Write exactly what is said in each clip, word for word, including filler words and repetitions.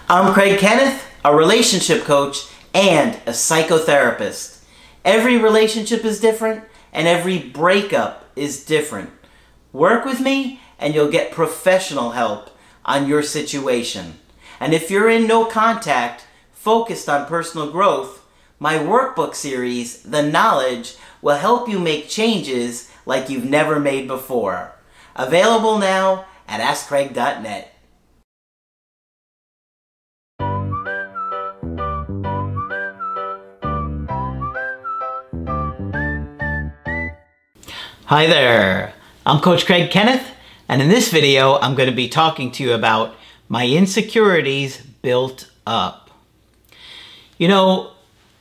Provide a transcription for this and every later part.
I'm Craig Kenneth, a relationship coach and a psychotherapist. Every relationship is different and every breakup is different. Work with me and you'll get professional help on your situation. And if you're in no contact, focused on personal growth, my workbook series, The Knowledge, will help you make changes like you've never made before. Available now at ask craig dot net. Hi there, I'm Coach Craig Kenneth, and in this video I'm going to be talking to you about my insecurities built up. You know,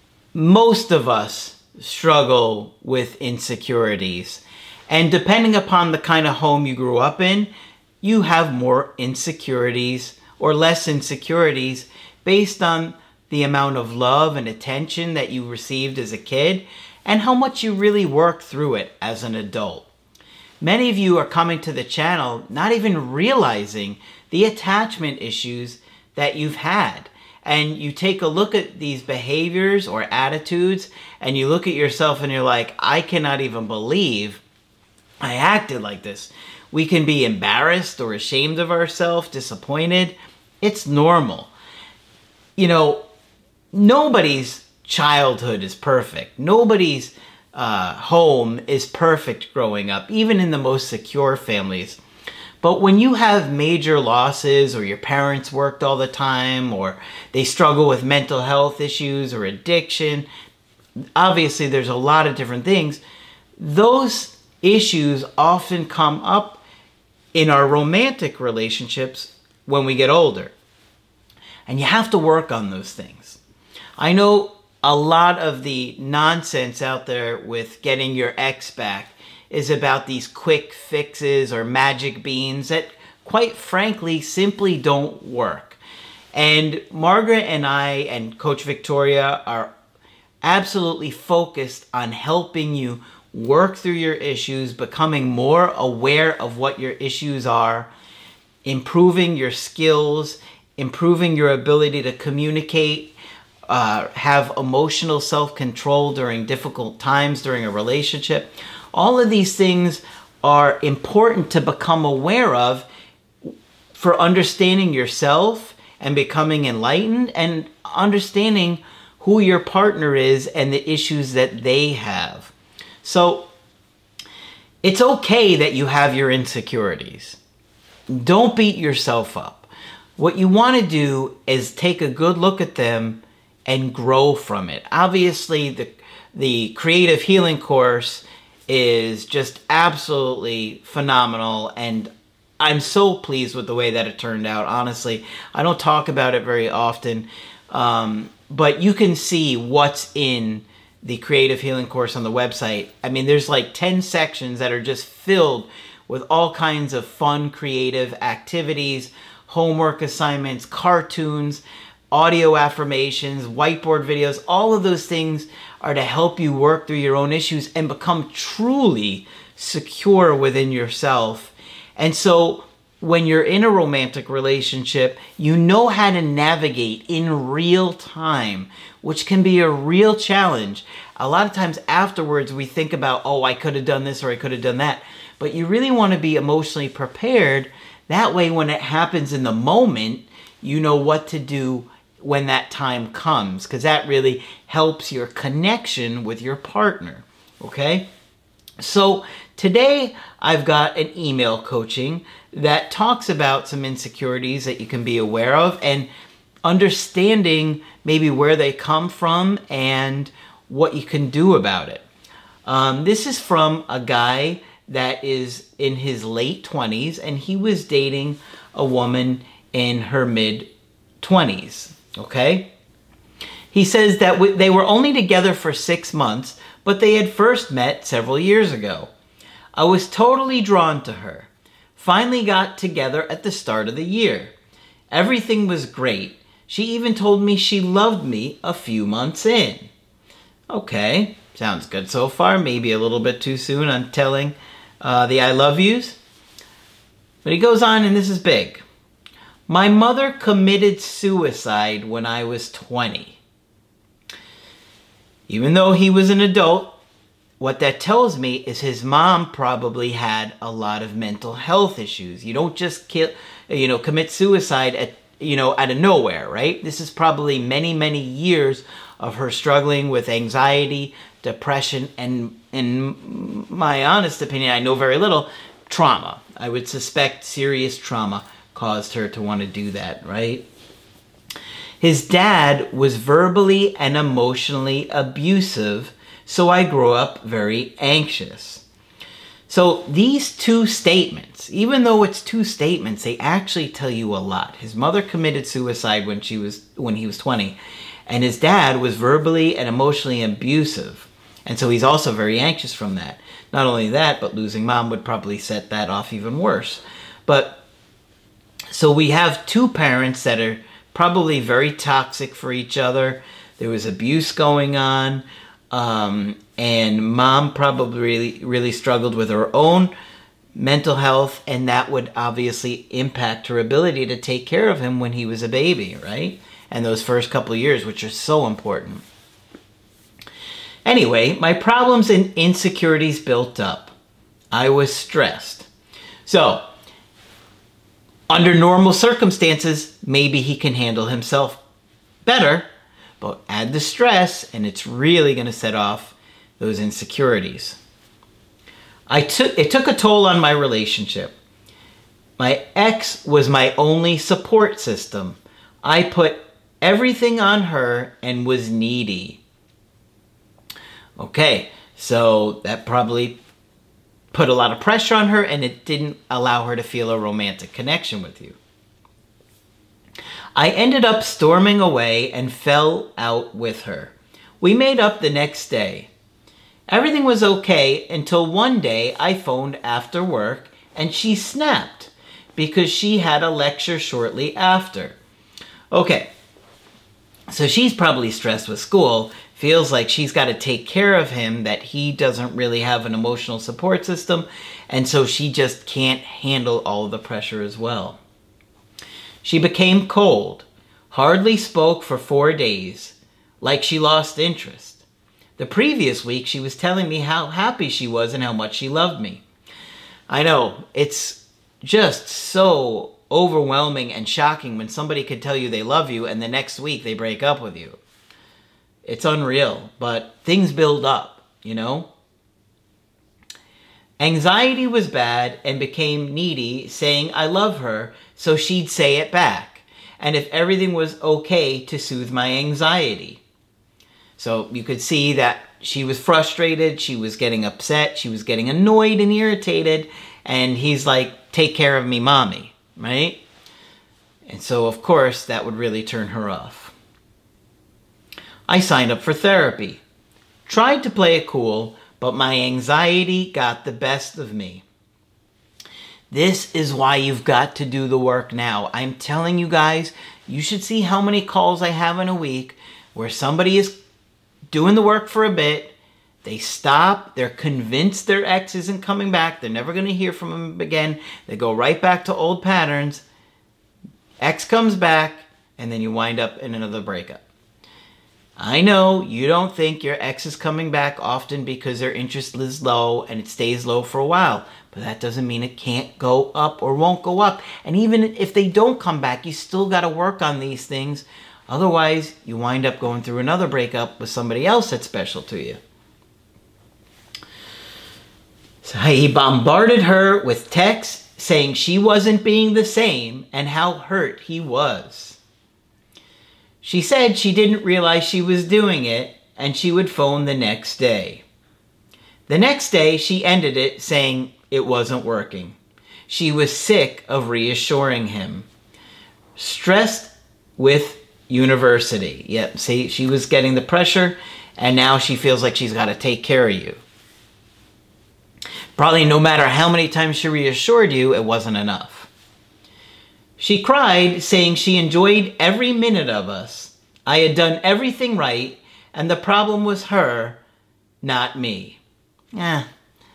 most of us struggle with insecurities, and depending upon the kind of home you grew up in, you have more insecurities or less insecurities based on the amount of love and attention that you received as a kid and how much you really work through it as an adult. Many of you are coming to the channel not even realizing the attachment issues that you've had. And you take a look at these behaviors or attitudes and you look at yourself and you're like, I cannot even believe I acted like this. We can be embarrassed or ashamed of ourselves, disappointed. It's normal. You know, nobody's childhood is perfect. Nobody's uh, home is perfect growing up, even in the most secure families. But when you have major losses, or your parents worked all the time, or they struggle with mental health issues or addiction, obviously there's a lot of different things. Those issues often come up in our romantic relationships when we get older. And you have to work on those things. I know a lot of the nonsense out there with getting your ex back is about these quick fixes or magic beans that, quite frankly, simply don't work. And Margaret and I and Coach Victoria are absolutely focused on helping you work through your issues, becoming more aware of what your issues are, improving your skills, improving your ability to communicate, Uh, have emotional self-control during difficult times during a relationship. All of these things are important to become aware of for understanding yourself and becoming enlightened and understanding who your partner is and the issues that they have. So it's okay that you have your insecurities. Don't beat yourself up. What you want to do is take a good look at them and grow from it. Obviously, the the creative healing course is just absolutely phenomenal, and I'm so pleased with the way that it turned out. Honestly, I don't talk about it very often, um, but you can see what's in the creative healing course on the website. I mean, there's like ten sections that are just filled with all kinds of fun, creative activities, homework assignments, cartoons, audio affirmations, whiteboard videos. All of those things are to help you work through your own issues and become truly secure within yourself. And so when you're in a romantic relationship, you know how to navigate in real time, which can be a real challenge. A lot of times afterwards we think about, oh, I could have done this or I could have done that. But you really want to be emotionally prepared. That way when it happens in the moment, you know what to do when that time comes, because that really helps your connection with your partner, okay? So today I've got an email coaching that talks about some insecurities that you can be aware of and understanding maybe where they come from and what you can do about it. Um, this is from a guy that is in his late twenties, and he was dating a woman in her mid twenties, okay? He says that w they were only together for six months, but they had first met several years ago. I was totally drawn to her. Finally got together at the start of the year. Everything was great. She even told me she loved me a few months in. Okay, sounds good so far. Maybe a little bit too soon on telling uh, the I love yous. But he goes on, and this is big. My mother committed suicide when I was twenty. Even though he was an adult, what that tells me is his mom probably had a lot of mental health issues. You don't just kill, you know, commit suicide at, you know, out of nowhere, right? This is probably many, many years of her struggling with anxiety, depression, and in my honest opinion, I know very little, trauma. I would suspect serious trauma caused her to want to do that, right? His dad was verbally and emotionally abusive, so I grew up very anxious. So these two statements, even though it's two statements, they actually tell you a lot. His mother committed suicide when she was when he was twenty, and his dad was verbally and emotionally abusive. And so he's also very anxious from that. Not only that, but losing mom would probably set that off even worse. But so we have two parents that are probably very toxic for each other. There was abuse going on. Um, and mom probably really, really struggled with her own mental health, and that would obviously impact her ability to take care of him when he was a baby, right? And those first couple of years, which are so important. Anyway, my problems and insecurities built up. I was stressed. So, under normal circumstances, maybe he can handle himself better, but add the stress, and it's really going to set off those insecurities. I took it took a toll on my relationship. My ex was my only support system. I put everything on her and was needy. Okay, so that probably put a lot of pressure on her, and it didn't allow her to feel a romantic connection with you. I ended up storming away and fell out with her. We made up the next day. Everything was okay until one day I phoned after work and she snapped because she had a lecture shortly after. Okay, so she's probably stressed with school, feels like she's got to take care of him, that he doesn't really have an emotional support system, and so she just can't handle all of the pressure as well. She became cold, hardly spoke for four days, like she lost interest. The previous week, she was telling me how happy she was and how much she loved me. I know, it's just so overwhelming and shocking when somebody could tell you they love you and the next week they break up with you. It's unreal, but things build up, you know? Anxiety was bad and became needy, saying I love her, so she'd say it back. And if everything was okay, to soothe my anxiety. So you could see that she was frustrated, she was getting upset, she was getting annoyed and irritated, and he's like, take care of me, mommy, right? And so, of course, that would really turn her off. I signed up for therapy. Tried to play it cool, but my anxiety got the best of me. This is why you've got to do the work now. I'm telling you guys, you should see how many calls I have in a week where somebody is doing the work for a bit, they stop, they're convinced their ex isn't coming back, they're never going to hear from him again, they go right back to old patterns, ex comes back, and then you wind up in another breakup. I know you don't think your ex is coming back often because their interest is low and it stays low for a while. But that doesn't mean it can't go up or won't go up. And even if they don't come back, you still got to work on these things. Otherwise, you wind up going through another breakup with somebody else that's special to you. So he bombarded her with texts saying she wasn't being the same and how hurt he was. She said she didn't realize she was doing it and she would phone the next day. The next day, she ended it saying it wasn't working. She was sick of reassuring him. Stressed with university. Yep, see, she was getting the pressure and now she feels like she's got to take care of you. Probably no matter how many times she reassured you, it wasn't enough. She cried, saying she enjoyed every minute of us. I had done everything right, and the problem was her, not me. Yeah,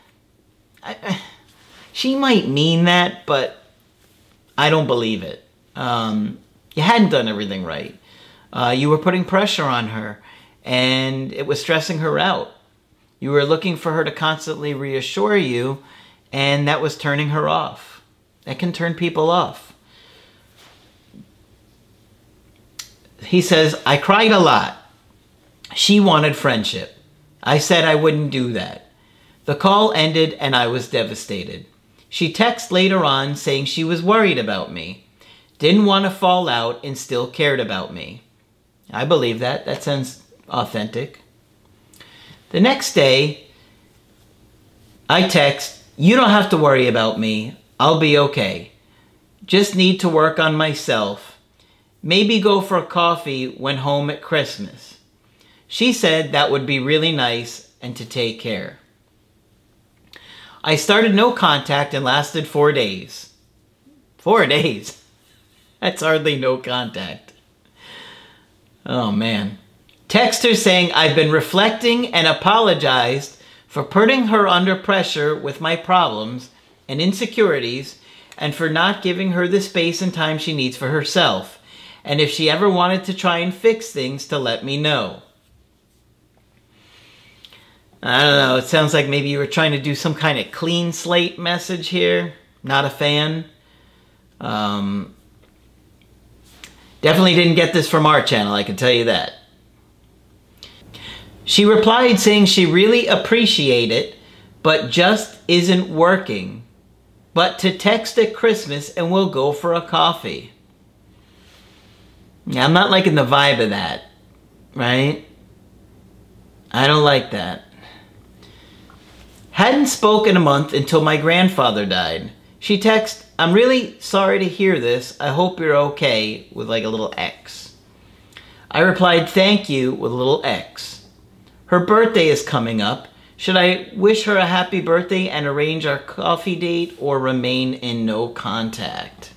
I, I, she might mean that, but I don't believe it. Um, you hadn't done everything right. Uh, you were putting pressure on her, and it was stressing her out. You were looking for her to constantly reassure you, and that was turning her off. That can turn people off. He says, I cried a lot. She wanted friendship. I said I wouldn't do that. The call ended and I was devastated. She texted later on saying she was worried about me, didn't want to fall out, and still cared about me. I believe that. That sounds authentic. The next day, I text, you don't have to worry about me. I'll be okay. Just need to work on myself. Maybe go for a coffee when home at Christmas. She said that would be really nice and to take care. I started no contact and lasted four days. Four days? That's hardly no contact. Oh man. Text her saying I've been reflecting and apologized for putting her under pressure with my problems and insecurities and for not giving her the space and time she needs for herself. And if she ever wanted to try and fix things, to let me know. I don't know, it sounds like maybe you were trying to do some kind of clean slate message here. Not a fan. Um, definitely didn't get this from our channel, I can tell you that. She replied saying she really appreciated it, but just isn't working. But to text at Christmas and we'll go for a coffee. Yeah, I'm not liking the vibe of that, right? I don't like that. Hadn't spoken a month until my grandfather died. She texted, I'm really sorry to hear this. I hope you're okay, with like a little X. I replied, thank you, with a little X. Her birthday is coming up. Should I wish her a happy birthday and arrange our coffee date or remain in no contact?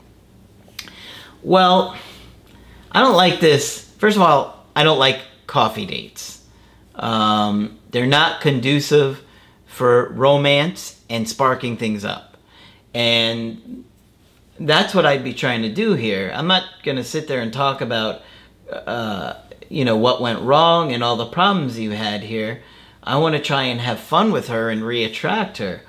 Well, I don't like this. First of all, I don't like coffee dates. Um, they're not conducive for romance and sparking things up. And that's what I'd be trying to do here. I'm not going to sit there and talk about, uh, you know, what went wrong and all the problems you had here. I want to try and have fun with her and re-attract her.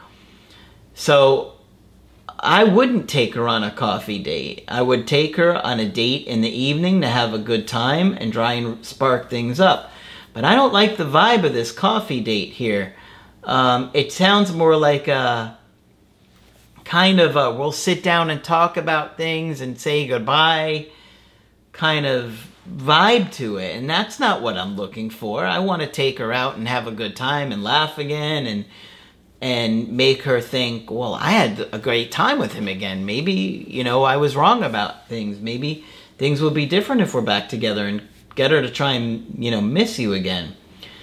So I wouldn't take her on a coffee date. I would take her on a date in the evening to have a good time and try and spark things up. But I don't like the vibe of this coffee date here. Um, it sounds more like a kind of a we'll sit down and talk about things and say goodbye kind of vibe to it. And that's not what I'm looking for. I want to take her out and have a good time and laugh again and and make her think, well, I had a great time with him again. Maybe, you know, I was wrong about things. Maybe things will be different if we're back together, and get her to try and, you know, miss you again.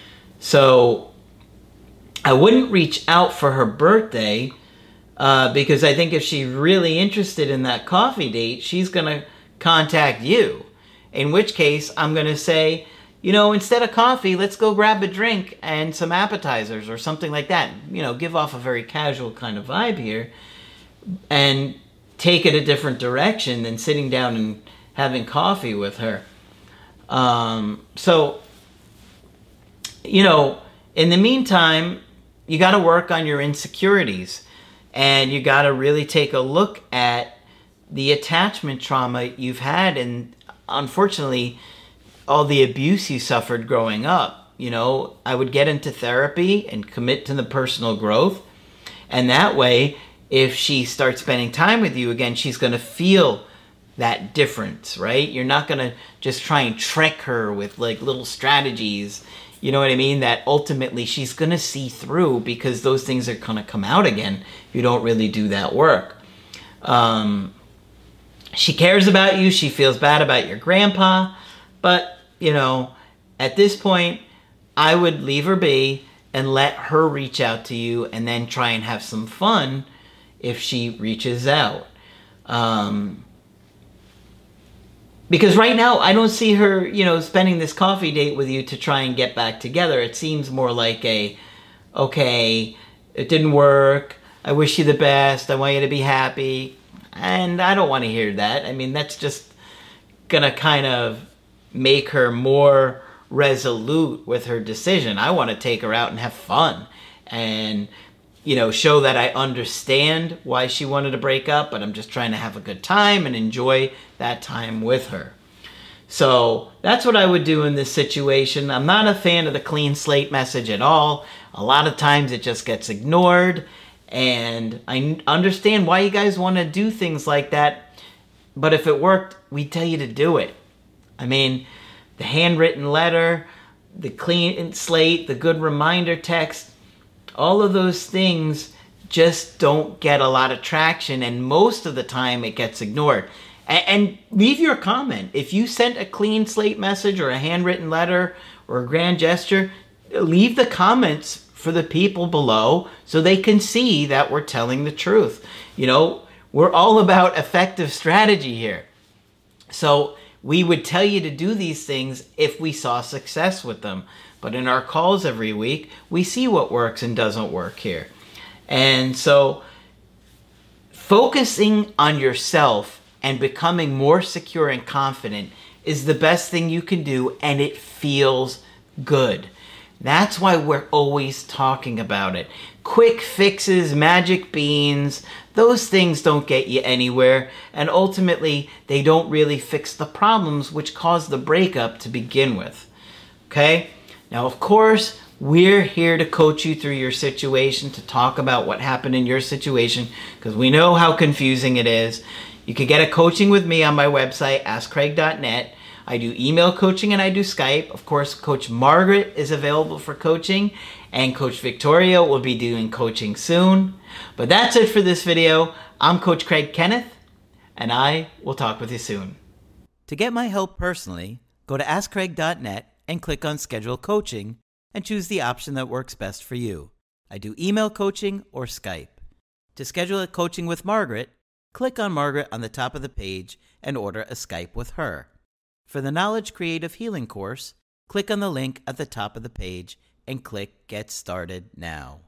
So I wouldn't reach out for her birthday uh, because I think if she's really interested in that coffee date, she's going to contact you. In which case, I'm going to say, you know, instead of coffee, let's go grab a drink and some appetizers or something like that. You know, give off a very casual kind of vibe here and take it a different direction than sitting down and having coffee with her. Um, so, you know, in the meantime, you got to work on your insecurities, and you got to really take a look at the attachment trauma you've had, and unfortunately, all the abuse you suffered growing up. You know, I would get into therapy and commit to the personal growth. And that way, if she starts spending time with you again, she's going to feel that difference, right? You're not going to just try and trick her with like little strategies, you know what I mean? That ultimately she's going to see through, because those things are going to come out again if you don't really do that work. Um, she cares about you. She feels bad about your grandpa. But, you know, at this point, I would leave her be and let her reach out to you, and then try and have some fun if she reaches out. Um, because right now, I don't see her, you know, spending this coffee date with you to try and get back together. It seems more like a, okay, it didn't work. I wish you the best. I want you to be happy. And I don't want to hear that. I mean, that's just gonna kind of make her more resolute with her decision. I want to take her out and have fun and, you know, show that I understand why she wanted to break up, but I'm just trying to have a good time and enjoy that time with her. So that's what I would do in this situation. I'm not a fan of the clean slate message at all. A lot of times it just gets ignored, and I understand why you guys want to do things like that, but if it worked, we tell you to do it. I mean, the handwritten letter, the clean slate, the good reminder text, all of those things just don't get a lot of traction, and most of the time it gets ignored. And leave your comment. If you sent a clean slate message or a handwritten letter or a grand gesture, leave the comments for the people below so they can see that we're telling the truth. You know, we're all about effective strategy here. So we would tell you to do these things if we saw success with them. But in our calls every week, we see what works and doesn't work here. And so focusing on yourself and becoming more secure and confident is the best thing you can do, and it feels good. That's why we're always talking about it. Quick fixes, magic beans, those things don't get you anywhere, and ultimately they don't really fix the problems which caused the breakup to begin with. Okay? Now, of course, we're here to coach you through your situation, to talk about what happened in your situation, because we know how confusing it is. You can get a coaching with me on my website, ask craig dot net. I do email coaching and I do Skype. Of course, Coach Margaret is available for coaching, and Coach Victoria will be doing coaching soon. But that's it for this video. I'm Coach Craig Kenneth, and I will talk with you soon. To get my help personally, go to ask craig dot net and click on Schedule Coaching and choose the option that works best for you. I do email coaching or Skype. To schedule a coaching with Margaret, click on Margaret on the top of the page and order a Skype with her. For the Knowledge Creative Healing course, click on the link at the top of the page and click Get Started Now.